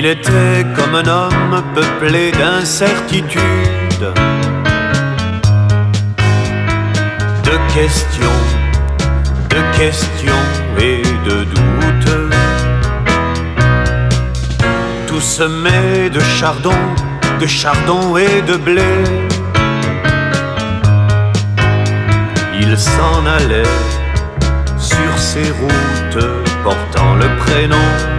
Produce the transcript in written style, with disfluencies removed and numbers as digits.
Il était comme un homme peuplé d'incertitudes, de questions et de doutes, tout semé de chardon et de blé. Il s'en allait sur ses routes portant le prénom